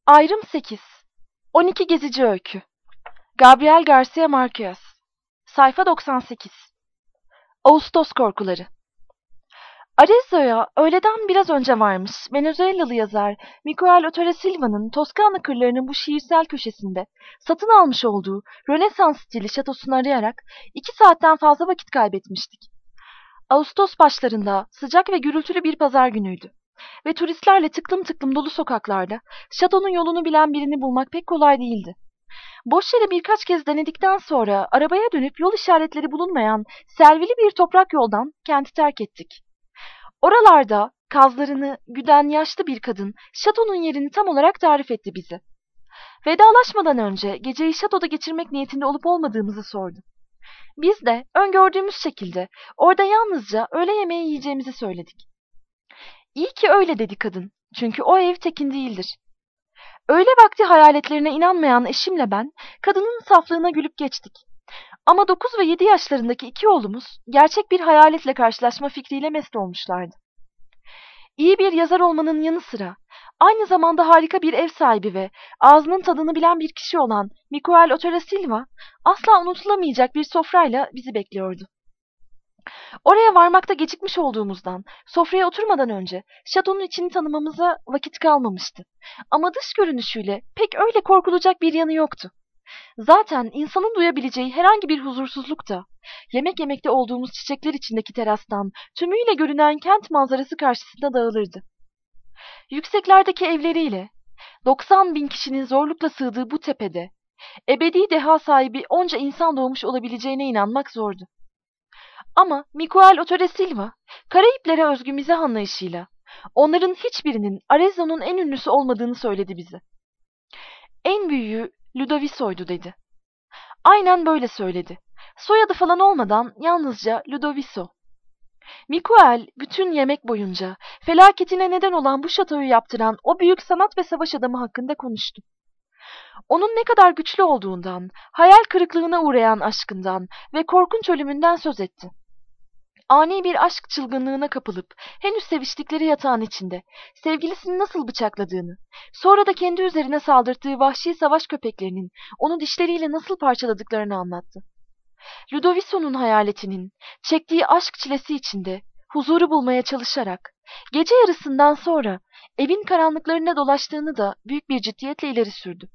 Ayrım 8. 12 Gezici Öykü. Gabriel Garcia Marquez. Sayfa 98. Ağustos Korkuları. Arezzo'ya öğleden biraz önce varmış Venezuelalı yazar Miguel Otero Silva'nın Toskana kırlarının bu şiirsel köşesinde satın almış olduğu Rönesans stili şatosunu arayarak 2 saatten fazla vakit kaybetmiştik. Ağustos başlarında sıcak ve gürültülü bir pazar günüydü ve turistlerle tıklım tıklım dolu sokaklarda şatonun yolunu bilen birini bulmak pek kolay değildi. Boş yere birkaç kez denedikten sonra arabaya dönüp yol işaretleri bulunmayan selvili bir toprak yoldan kenti terk ettik. Oralarda kazlarını güden yaşlı bir kadın şatonun yerini tam olarak tarif etti bize. Vedalaşmadan önce geceyi şatoda geçirmek niyetinde olup olmadığımızı sordu. Biz de öngördüğümüz şekilde orada yalnızca öğle yemeği yiyeceğimizi söyledik. İyi ki öyle dedi kadın, çünkü o ev tekin değildir. Öğle vakti hayaletlerine inanmayan eşimle ben kadının saflığına gülüp geçtik. Ama 9 ve 7 yaşlarındaki 2 oğlumuz gerçek bir hayaletle karşılaşma fikriyle mest olmuşlardı. İyi bir yazar olmanın yanı sıra aynı zamanda harika bir ev sahibi ve ağzının tadını bilen bir kişi olan Miguel Otero Silva asla unutulamayacak bir sofrayla bizi bekliyordu. Oraya varmakta gecikmiş olduğumuzdan sofraya oturmadan önce şatonun içini tanımamıza vakit kalmamıştı. Ama dış görünüşüyle pek öyle korkulacak bir yanı yoktu. Zaten insanın duyabileceği herhangi bir huzursuzluk da yemek yemekte olduğumuz çiçekler içindeki terastan tümüyle görünen kent manzarası karşısında dağılırdı. Yükseklerdeki evleriyle 90 bin kişinin zorlukla sığdığı bu tepede ebedi deha sahibi onca insan doğmuş olabileceğine inanmak zordu. Ama Miguel Otero Silva, Karayiplere özgü mizah anlayışıyla onların hiçbirinin Arezzo'nun en ünlüsü olmadığını söyledi bize. En büyüğü Ludovico'ydu dedi. Aynen böyle söyledi. Soyadı falan olmadan yalnızca Ludovico. Miguel bütün yemek boyunca felaketine neden olan bu şatoyu yaptıran o büyük sanat ve savaş adamı hakkında konuştu. Onun ne kadar güçlü olduğundan, hayal kırıklığına uğrayan aşkından ve korkunç ölümünden söz etti. Ani bir aşk çılgınlığına kapılıp henüz seviştikleri yatağın içinde sevgilisini nasıl bıçakladığını, sonra da kendi üzerine saldırttığı vahşi savaş köpeklerinin onu dişleriyle nasıl parçaladıklarını anlattı. Ludovico'nun hayaletinin çektiği aşk çilesi içinde huzuru bulmaya çalışarak gece yarısından sonra evin karanlıklarında dolaştığını da büyük bir ciddiyetle ileri sürdü.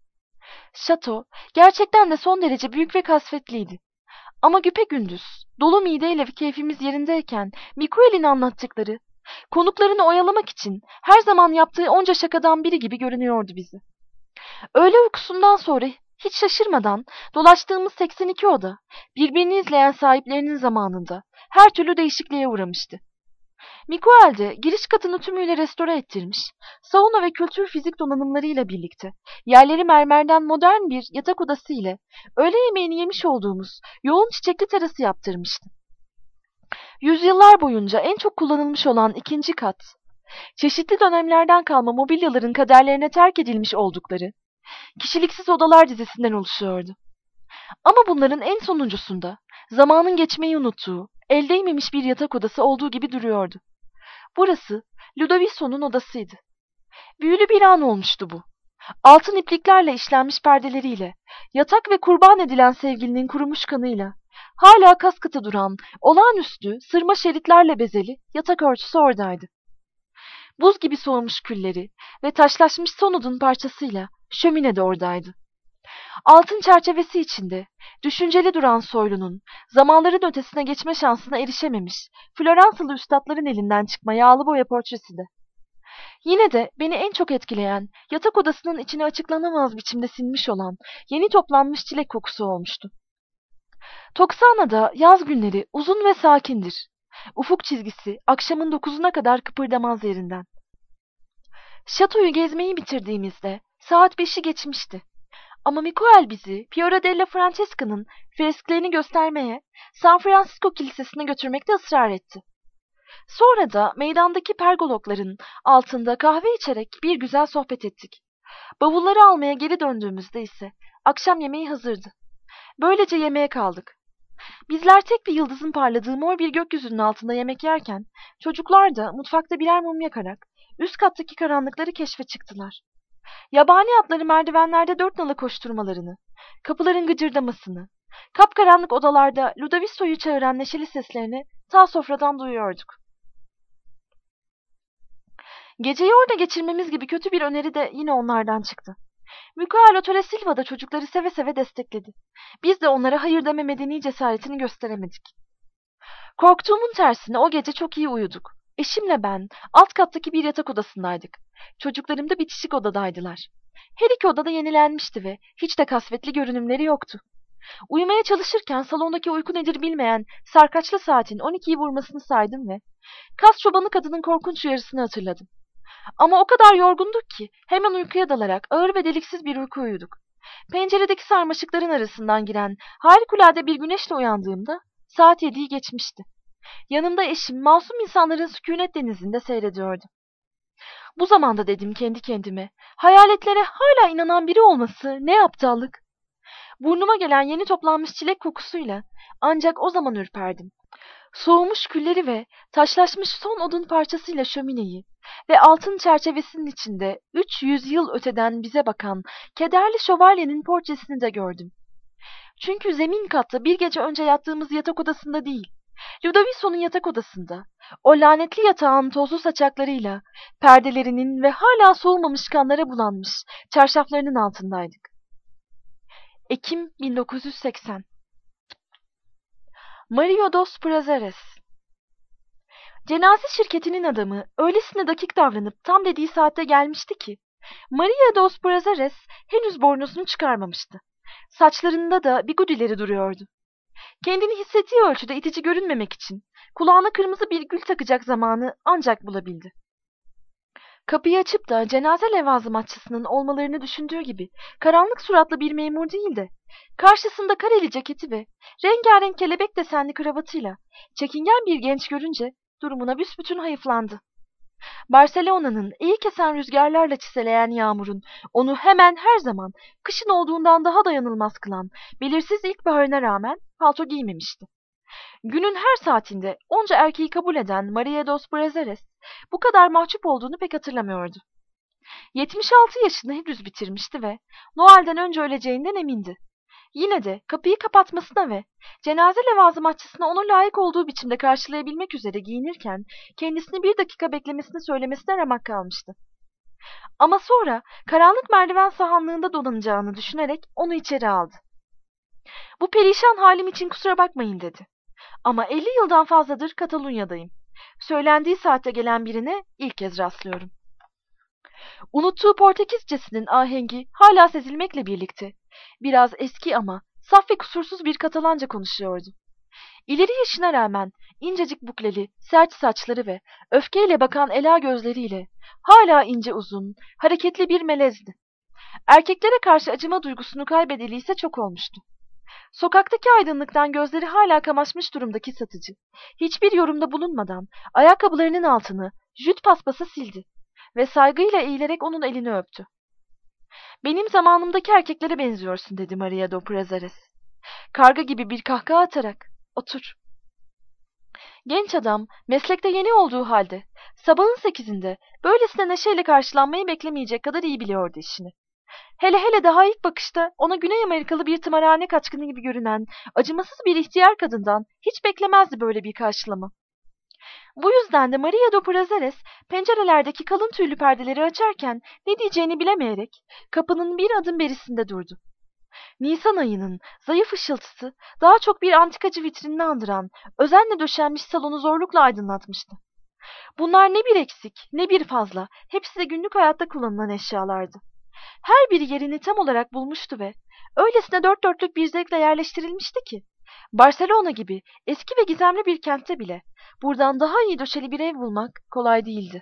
Şato gerçekten de son derece büyük ve kasvetliydi. Ama güpegündüz, dolu mideyle keyfimiz yerindeyken Miguel'in anlattıkları, konuklarını oyalamak için her zaman yaptığı onca şakadan biri gibi görünüyordu bize. Öğle uykusundan sonra hiç şaşırmadan dolaştığımız 82 oda, birbirini izleyen sahiplerinin zamanında her türlü değişikliğe uğramıştı. Miguel de giriş katını tümüyle restore ettirmiş, sauna ve kültür fizik donanımlarıyla birlikte yerleri mermerden modern bir yatak odası ile öğle yemeğini yemiş olduğumuz yoğun çiçekli terası yaptırmıştı. Yüzyıllar boyunca en çok kullanılmış olan 2. kat, çeşitli dönemlerden kalma mobilyaların kaderlerine terk edilmiş oldukları kişiliksiz odalar dizisinden oluşuyordu. Ama bunların en sonuncusunda zamanın geçmeyi unuttuğu, el değmemiş bir yatak odası olduğu gibi duruyordu. Burası Ludovico'nun odasıydı. Büyülü bir an olmuştu bu. Altın ipliklerle işlenmiş perdeleriyle, yatak ve kurban edilen sevgilinin kurumuş kanıyla, hala kaskatı duran, olağanüstü, sırma şeritlerle bezeli yatak örtüsü oradaydı. Buz gibi soğumuş külleri ve taşlaşmış son odun parçasıyla şömine de oradaydı. Altın çerçevesi içinde, düşünceli duran soylunun, zamanların ötesine geçme şansına erişememiş, Floransalı üstadların elinden çıkma yağlı boya portresi de. Yine de beni en çok etkileyen, yatak odasının içine açıklanamaz biçimde sinmiş olan, yeni toplanmış çilek kokusu olmuştu. Toksana'da yaz günleri uzun ve sakindir. Ufuk çizgisi akşamın 9'una kadar kıpırdamaz yerinden. Şatoyu gezmeyi bitirdiğimizde saat 5'i geçmişti. Ama Miguel bizi Piero della Francesca'nın fresklerini göstermeye, San Francisco Kilisesi'ne götürmekte ısrar etti. Sonra da meydandaki pergolokların altında kahve içerek bir güzel sohbet ettik. Bavulları almaya geri döndüğümüzde ise akşam yemeği hazırdı. Böylece yemeğe kaldık. Bizler tek bir yıldızın parladığı mor bir gökyüzünün altında yemek yerken, çocuklar da mutfakta birer mum yakarak üst kattaki karanlıkları keşfe çıktılar. Yabani atları merdivenlerde dört nala koşturmalarını, kapıların gıcırdamasını, kapkaranlık odalarda Ludovisso'yu çağıran neşeli seslerini ta sofradan duyuyorduk. Geceyi orada geçirmemiz gibi kötü bir öneri de yine onlardan çıktı. Mikael Otore Silva da çocukları seve seve destekledi. Biz de onlara hayır deme medeni cesaretini gösteremedik. Korktuğumun tersine o gece çok iyi uyuduk. Eşimle ben alt kattaki bir yatak odasındaydık. Çocuklarım da bitişik odadaydılar. Her iki odada yenilenmişti ve hiç de kasvetli görünümleri yoktu. Uyumaya çalışırken salondaki uyku nedir bilmeyen sarkaçlı saatin 12'yi vurmasını saydım ve kas çobanı kadının korkunç uyarısını hatırladım. Ama o kadar yorgunduk ki hemen uykuya dalarak ağır ve deliksiz bir uyku uyuduk. Penceredeki sarmaşıkların arasından giren harikulade bir güneşle uyandığımda saat 7'yi geçmişti. Yanımda eşim masum insanların sükunet denizinde seyrediyordu. Bu zamanda dedim kendi kendime, hayaletlere hala inanan biri olması ne aptallık. Burnuma gelen yeni toplanmış çilek kokusuyla ancak o zaman ürperdim. Soğumuş külleri ve taşlaşmış son odun parçasıyla şömineyi ve altın çerçevesinin içinde 300 yıl öteden bize bakan kederli şövalyenin portresini de gördüm. Çünkü zemin katta bir gece önce yattığımız yatak odasında değil, Ludovisso'nun yatak odasında, o lanetli yatağın tozlu saçaklarıyla, perdelerinin ve hala soğumamış kanlara bulanmış çarşaflarının altındaydık. Ekim 1980. Mario dos Prazeres. Cenaze şirketinin adamı öylesine dakik davranıp tam dediği saatte gelmişti ki, Maria dos Prazeres henüz bornosunu çıkarmamıştı. Saçlarında da bigudileri duruyordu. Kendini hissettiği ölçüde itici görünmemek için kulağına kırmızı bir gül takacak zamanı ancak bulabildi. Kapıyı açıp da cenaze levazımatçısının olmalarını düşündüğü gibi karanlık suratlı bir memur değil de karşısında kareli ceketi ve rengarenk kelebek desenli kravatıyla çekingen bir genç görünce durumuna büsbütün hayıflandı. Barcelona'nın iyi kesen rüzgarlarla çiseleyen yağmurun onu hemen her zaman kışın olduğundan daha dayanılmaz kılan belirsiz ilkbaharına rağmen palto giymemişti. Günün her saatinde onca erkeği kabul eden Maria dos Prazeres bu kadar mahcup olduğunu pek hatırlamıyordu. 76 yaşını henüz bitirmişti ve Noel'den önce öleceğinden emindi. Yine de kapıyı kapatmasına ve cenaze levazımatçısına ona layık olduğu biçimde karşılayabilmek üzere giyinirken kendisini bir dakika beklemesini söylemesine ramak kalmıştı. Ama sonra karanlık merdiven sahanlığında dolanacağını düşünerek onu içeri aldı. Bu perişan halim için kusura bakmayın dedi. Ama 50 yıldan fazladır Katalunya'dayım. Söylendiği saatte gelen birine ilk kez rastlıyorum. Unuttuğu Portekizcesinin ahengi hala sezilmekle birlikte biraz eski ama saf ve kusursuz bir Katalanca konuşuyordu. İleri yaşına rağmen incecik bukleli, sert saçları ve öfkeyle bakan ela gözleriyle hala ince uzun, hareketli bir melezdi. Erkeklere karşı acıma duygusunu kaybediliyse çok olmuştu. Sokaktaki aydınlıktan gözleri hala kamaşmış durumdaki satıcı, hiçbir yorumda bulunmadan ayakkabılarının altını jüt paspasa sildi ve saygıyla eğilerek onun elini öptü. "Benim zamanımdaki erkeklere benziyorsun," dedi Maria do Prazeres. Karga gibi bir kahkaha atarak, "Otur." Genç adam, meslekte yeni olduğu halde, sabahın 8'inde böylesine neşeyle karşılanmayı beklemeyecek kadar iyi biliyordu işini. Hele hele daha ilk bakışta ona Güney Amerikalı bir tımarhane kaçkını gibi görünen acımasız bir ihtiyar kadından hiç beklemezdi böyle bir karşılama. Bu yüzden de Maria do Prazeres pencerelerdeki kalın tüylü perdeleri açarken ne diyeceğini bilemeyerek kapının bir adım berisinde durdu. Nisan ayının zayıf ışıltısı daha çok bir antikacı vitrinini andıran özenle döşenmiş salonu zorlukla aydınlatmıştı. Bunlar ne bir eksik ne bir fazla, hepsi de günlük hayatta kullanılan eşyalardı. Her biri yerini tam olarak bulmuştu ve öylesine dört dörtlük bir zevkle yerleştirilmişti ki Barcelona gibi eski ve gizemli bir kentte bile buradan daha iyi döşeli bir ev bulmak kolay değildi.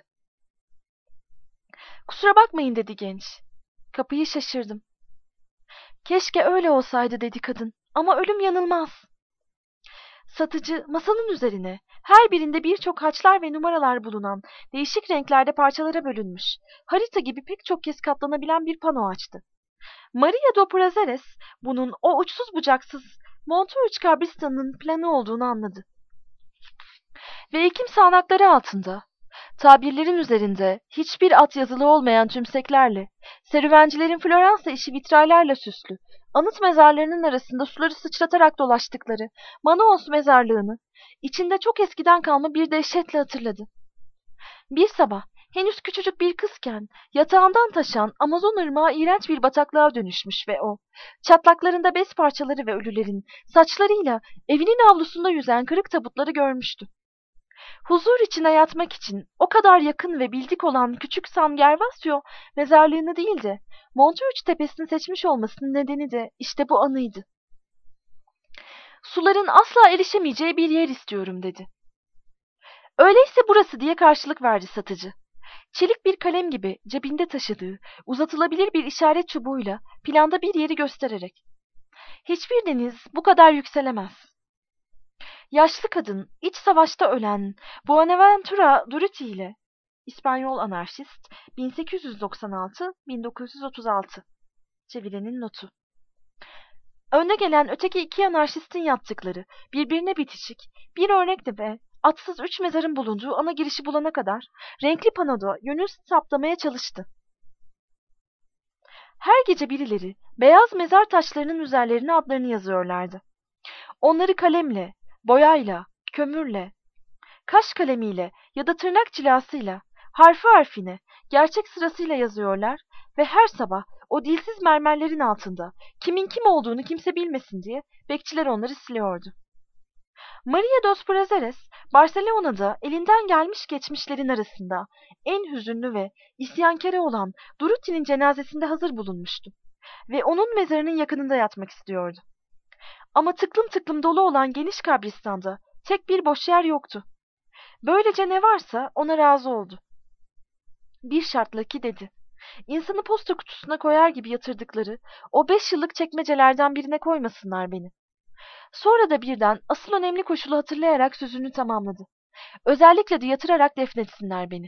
"Kusura bakmayın," dedi genç. Kapıyı şaşırdım. "Keşke öyle olsaydı," dedi kadın, "ama ölüm yanılmaz." Satıcı masanın üzerine her birinde birçok haçlar ve numaralar bulunan değişik renklerde parçalara bölünmüş, harita gibi pek çok kez katlanabilen bir pano açtı. Maria do Prazeres bunun o uçsuz bucaksız Montreux kabristanının planı olduğunu anladı. Ve ekim sağanakları altında Tabirlerin üzerinde hiçbir at yazılı olmayan tümseklerle, serüvencilerin Floransa işi vitrallerle süslü, anıt mezarlarının arasında suları sıçratarak dolaştıkları Manaos mezarlığını içinde çok eskiden kalma bir dehşetle hatırladı. Bir sabah henüz küçücük bir kızken yatağından taşan Amazon ırmağı iğrenç bir bataklığa dönüşmüş ve o, çatlaklarında bez parçaları ve ölülerin saçlarıyla evinin avlusunda yüzen kırık tabutları görmüştü. Huzur içine yatmak için o kadar yakın ve bildik olan küçük San Gervasio mezarlığını değil de Montreux tepesini seçmiş olmasının nedeni de işte bu anıydı. Suların asla erişemeyeceği bir yer istiyorum dedi. Öyleyse burası diye karşılık verdi satıcı. Çelik bir kalem gibi cebinde taşıdığı uzatılabilir bir işaret çubuğuyla planda bir yeri göstererek. Hiçbir deniz bu kadar yükselemez. Yaşlı kadın iç savaşta ölen Buenaventura Durruti ile İspanyol anarşist 1896-1936 çevirenin notu. Önde gelen öteki iki anarşistin yaptıkları birbirine bitişik bir örnekti ve atsız 3 mezarın bulunduğu ana girişi bulana kadar renkli panoda yönünü saptamaya çalıştı. Her gece birileri beyaz mezar taşlarının üzerlerine adlarını yazıyorlardı. Onları kalemle, boyayla, kömürle, kaş kalemiyle ya da tırnak cilasıyla, harfi harfine, gerçek sırasıyla yazıyorlar ve her sabah o dilsiz mermerlerin altında kimin kim olduğunu kimse bilmesin diye bekçiler onları siliyordu. Maria dos Prazeres, Barcelona'da elinden gelmiş geçmişlerin arasında en hüzünlü ve isyankârı olan Durruti'nin cenazesinde hazır bulunmuştu ve onun mezarının yakınında yatmak istiyordu. Ama tıklım tıklım dolu olan geniş kabristanda tek bir boş yer yoktu. Böylece ne varsa ona razı oldu. Bir şartla ki dedi. İnsanı posta kutusuna koyar gibi yatırdıkları o 5 yıllık çekmecelerden birine koymasınlar beni. Sonra da birden asıl önemli koşulu hatırlayarak sözünü tamamladı. Özellikle de yatırarak defnetsinler beni.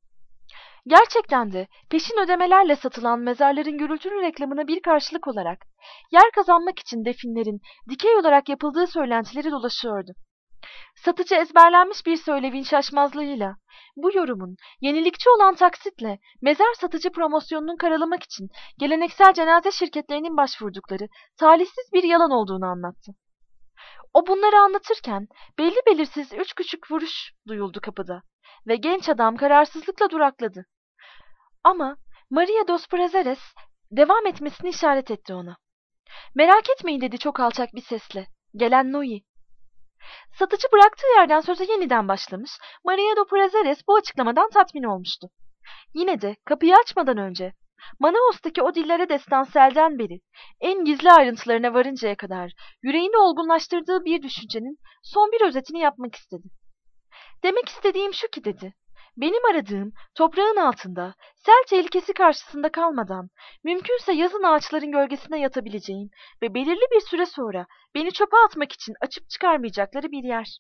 Gerçekten de peşin ödemelerle satılan mezarların gürültülü reklamına bir karşılık olarak yer kazanmak için definlerin dikey olarak yapıldığı söylentileri dolaşıyordu. Satıcı ezberlenmiş bir söylevin şaşmazlığıyla bu yorumun yenilikçi olan taksitle mezar satıcı promosyonunun karalamak için geleneksel cenaze şirketlerinin başvurdukları talihsiz bir yalan olduğunu anlattı. O bunları anlatırken belli belirsiz 3 küçük vuruş duyuldu kapıda ve genç adam kararsızlıkla durakladı. Ama Maria dos Prazeres devam etmesini işaret etti ona. Merak etmeyin dedi çok alçak bir sesle. Gelen Noi. Satıcı bıraktığı yerden söze yeniden başlamış, Maria do Prazeres bu açıklamadan tatmin olmuştu. Yine de kapıyı açmadan önce, Manaos'taki o dillere destan selden beri, en gizli ayrıntılarına varıncaya kadar yüreğini olgunlaştırdığı bir düşüncenin son bir özetini yapmak istedi. Demek istediğim şu ki dedi, benim aradığım toprağın altında, sel tehlikesi karşısında kalmadan, mümkünse yazın ağaçların gölgesine yatabileceğim ve belirli bir süre sonra beni çöpe atmak için açıp çıkarmayacakları bir yer.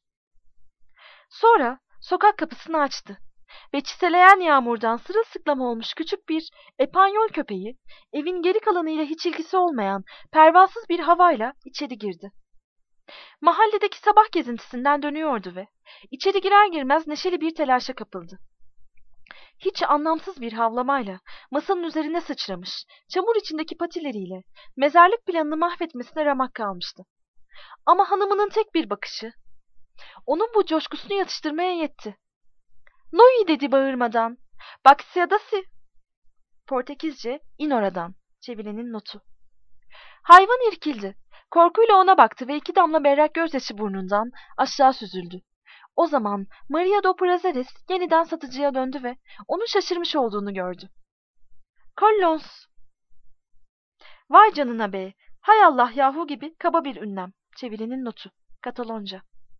Sonra sokak kapısını açtı ve çiseleyen yağmurdan sırılsıklam olmuş küçük bir epanyol köpeği, evin geri kalanıyla hiç ilgisi olmayan pervasız bir havayla içeri girdi. Mahalledeki sabah gezintisinden dönüyordu ve içeri girer girmez neşeli bir telaşa kapıldı. Hiç anlamsız bir havlamayla masanın üzerine sıçramış, çamur içindeki patileriyle mezarlık planını mahvetmesine ramak kalmıştı. Ama hanımının tek bir bakışı, onun bu coşkusunu yatıştırmaya yetti. "Noi!" dedi bağırmadan. "Baksiadasi!" Portekizce, "in oradan." Çevirenin notu. Hayvan irkildi. Korkuyla ona baktı ve 2 damla berrak gözyaşı burnundan aşağı süzüldü. O zaman Maria do Prazeres yeniden satıcıya döndü ve onun şaşırmış olduğunu gördü. "Collons!" "Vay canına be! Hay Allah yahu" gibi kaba bir ünlem. Çevirenin notu. Katalonca.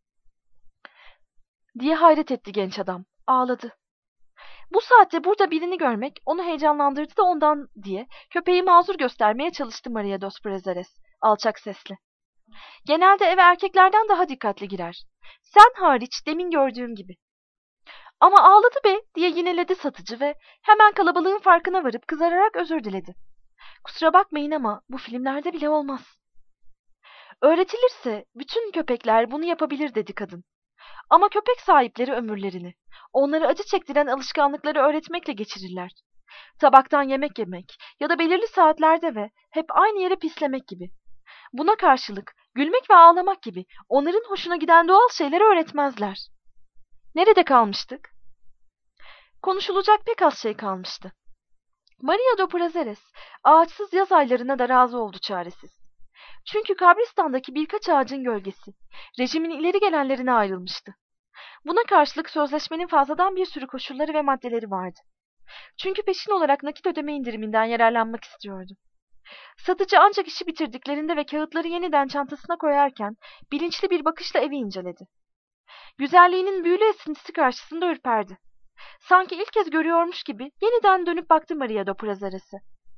Diye hayret etti genç adam. Ağladı. Bu saatte burada birini görmek onu heyecanlandırdı da ondan diye köpeği mazur göstermeye çalıştı Maria dos Prazeres alçak sesle. Genelde eve erkeklerden daha dikkatli girer. Sen hariç demin gördüğüm gibi. Ama ağladı be diye yineledi satıcı ve hemen kalabalığın farkına varıp kızararak özür diledi. Kusura bakmayın ama bu filmlerde bile olmaz. Öğretilirse bütün köpekler bunu yapabilir dedi kadın. Ama köpek sahipleri ömürlerini, onları acı çektiren alışkanlıkları öğretmekle geçirirler. Tabaktan yemek yemek ya da belirli saatlerde ve hep aynı yere pislemek gibi. Buna karşılık gülmek ve ağlamak gibi onların hoşuna giden doğal şeyleri öğretmezler. Nerede kalmıştık? Konuşulacak pek az şey kalmıştı. Maria do Prazeres, ağaçsız yaz aylarına da razı oldu çaresiz. Çünkü kabristan'daki birkaç ağacın gölgesi, rejimin ileri gelenlerine ayrılmıştı. Buna karşılık sözleşmenin fazladan bir sürü koşulları ve maddeleri vardı. Çünkü peşin olarak nakit ödeme indiriminden yararlanmak istiyordu. Satıcı ancak işi bitirdiklerinde ve kağıtları yeniden çantasına koyarken bilinçli bir bakışla evi inceledi. Güzelliğinin büyülü esintisi karşısında ürperdi. Sanki ilk kez görüyormuş gibi yeniden dönüp baktı Maria do Prazeres'e.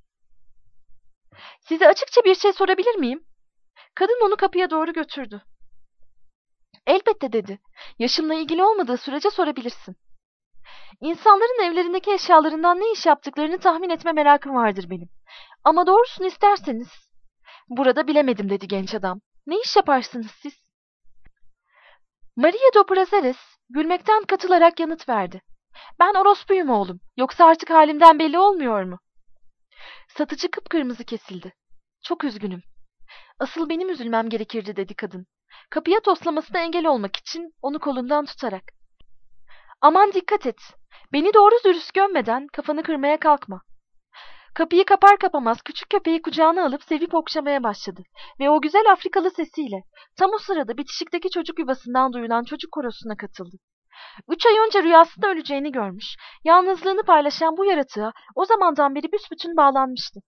"Size açıkça bir şey sorabilir miyim?" Kadın onu kapıya doğru götürdü. "Elbette," dedi. "Yaşımla ilgili olmadığı sürece sorabilirsin." "İnsanların evlerindeki eşyalarından ne iş yaptıklarını tahmin etme merakım vardır benim. Ama doğrusunu isterseniz..." "Burada bilemedim," dedi genç adam. "Ne iş yaparsınız siz?" Maria do Prazeres gülmekten katılarak yanıt verdi. "Ben orospuyum oğlum. Yoksa artık halimden belli olmuyor mu?" Satıcı kıpkırmızı kesildi. "Çok üzgünüm. Asıl benim üzülmem gerekirdi," dedi kadın. Kapıya toslamasına engel olmak için onu kolundan tutarak. "Aman dikkat et. Beni doğru dürüst gömmeden kafanı kırmaya kalkma." Kapıyı kapar kapamaz küçük köpeği kucağına alıp sevip okşamaya başladı ve o güzel Afrikalı sesiyle tam o sırada bitişikteki çocuk yuvasından duyulan çocuk korosuna katıldı. 3 ay önce rüyasında öleceğini görmüş, yalnızlığını paylaşan bu yaratığa o zamandan beri büsbütün bağlanmıştı.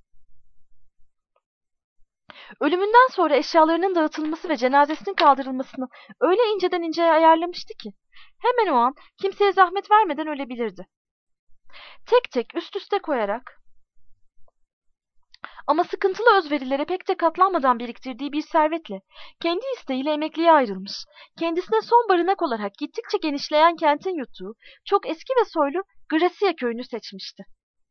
Ölümünden sonra eşyalarının dağıtılması ve cenazesinin kaldırılmasını öyle inceden inceye ayarlamıştı ki hemen o an kimseye zahmet vermeden ölebilirdi. Tek tek üst üste koyarak ama sıkıntılı özverilere pek de katlanmadan biriktirdiği bir servetle kendi isteğiyle emekliye ayrılmış, kendisine son barınak olarak gittikçe genişleyen kentin yuttuğu çok eski ve soylu Gracia köyünü seçmişti.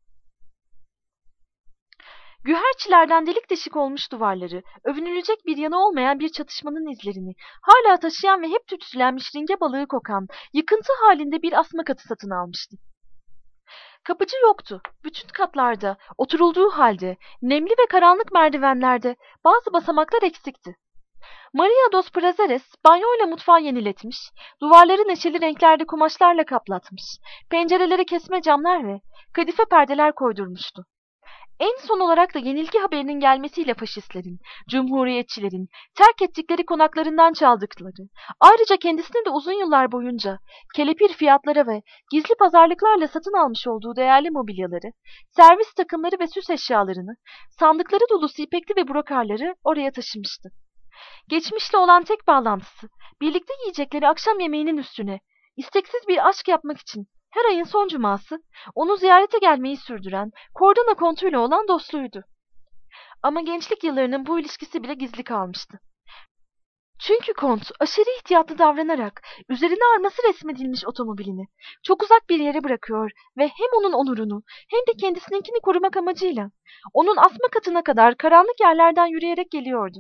Güherçilerden delik deşik olmuş duvarları, övünülecek bir yanı olmayan bir çatışmanın izlerini, hala taşıyan ve hep tütsülenmiş ringe balığı kokan, yıkıntı halinde bir asma katı satın almıştı. Kapıcı yoktu. Bütün katlarda, oturulduğu halde, nemli ve karanlık merdivenlerde bazı basamaklar eksikti. Maria dos Prazeres banyoyla mutfağı yeniletmiş, duvarları neşeli renklerde kumaşlarla kaplatmış, pencerelere kesme camlar ve kadife perdeler koydurmuştu. En son olarak da yenilgi haberinin gelmesiyle faşistlerin, cumhuriyetçilerin terk ettikleri konaklarından çaldıkları, ayrıca kendisinin de uzun yıllar boyunca kelepir fiyatlara ve gizli pazarlıklarla satın almış olduğu değerli mobilyaları, servis takımları ve süs eşyalarını, sandıkları dolusu ipekli ve brokarları oraya taşımıştı. Geçmişle olan tek bağlantısı, birlikte yiyecekleri akşam yemeğinin üstüne, isteksiz bir aşk yapmak için her ayın son cuması onu ziyarete gelmeyi sürdüren Cordona kontuyla olan dostluğuydu. Ama gençlik yıllarının bu ilişkisi bile gizli kalmıştı. Çünkü kont aşırı ihtiyatlı davranarak üzerine arması resmedilmiş otomobilini çok uzak bir yere bırakıyor ve hem onun onurunu hem de kendisininkini korumak amacıyla onun asma katına kadar karanlık yerlerden yürüyerek geliyordu.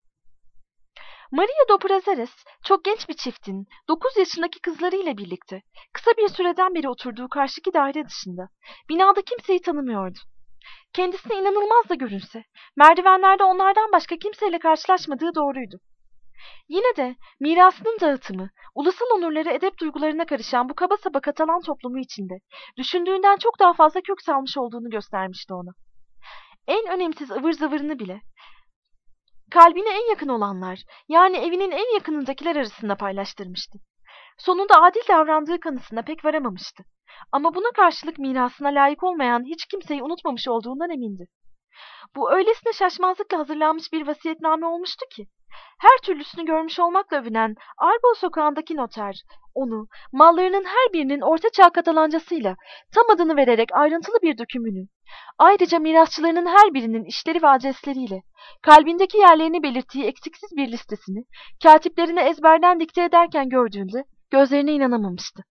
Maria do Prazeres çok genç bir çiftin 9 yaşındaki kızlarıyla birlikte kısa bir süreden beri oturduğu karşıki daire dışında binada kimseyi tanımıyordu. Kendisine inanılmaz da görünse merdivenlerde onlardan başka kimseyle karşılaşmadığı doğruydu. Yine de mirasının dağıtımı, ulusal onurları edep duygularına karışan bu kaba saba Katalan toplumu içinde düşündüğünden çok daha fazla kök salmış olduğunu göstermişti ona. En önemsiz ıvır zıvırını bile kalbine en yakın olanlar, yani evinin en yakınındakiler arasında paylaştırmıştı. Sonunda adil davrandığı kanısına pek varamamıştı. Ama buna karşılık mirasına layık olmayan hiç kimseyi unutmamış olduğundan emindi. Bu öylesine şaşmazlıkla hazırlanmış bir vasiyetname olmuştu ki, her türlüsünü görmüş olmakla övünen Arbol sokağındaki noter, onu mallarının her birinin ortaçağ Katalancasıyla tam adını vererek ayrıntılı bir dökümünü, ayrıca mirasçılarının her birinin işleri ve adresleriyle kalbindeki yerlerini belirttiği eksiksiz bir listesini katiplerine ezberden dikte ederken gördüğünde gözlerine inanamamıştı.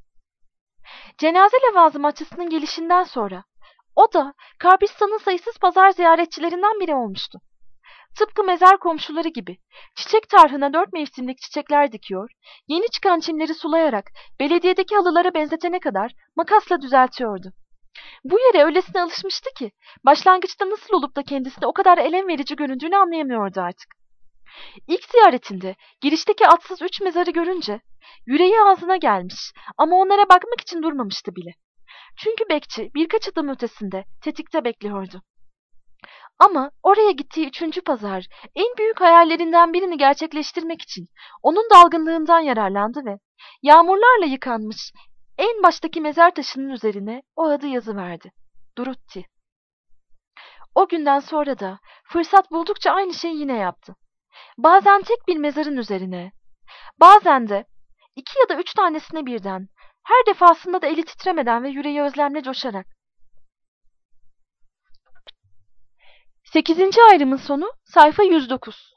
Cenaze levazımatçısının gelişinden sonra o da Karpistan'ın sayısız pazar ziyaretçilerinden biri olmuştu. Tıpkı mezar komşuları gibi çiçek tarhına 4 mevsimlik çiçekler dikiyor, yeni çıkan çimleri sulayarak belediyedeki halılara benzetene kadar makasla düzeltiyordu. Bu yere öylesine alışmıştı ki başlangıçta nasıl olup da kendisine o kadar elem verici göründüğünü anlayamıyordu artık. İlk ziyaretinde girişteki atsız 3 mezarı görünce yüreği ağzına gelmiş ama onlara bakmak için durmamıştı bile. Çünkü bekçi birkaç adım ötesinde tetikte bekliyordu. Ama oraya gittiği 3. pazar en büyük hayallerinden birini gerçekleştirmek için onun dalgınlığından yararlandı ve yağmurlarla yıkanmış en baştaki mezar taşının üzerine o adı yazıverdi. Durutti. O günden sonra da fırsat buldukça aynı şeyi yine yaptı. Bazen tek bir mezarın üzerine, bazen de 2 ya da 3 tanesine birden, her defasında da eli titremeden ve yüreği özlemle coşarak. 8. ayrımın sonu sayfa 109.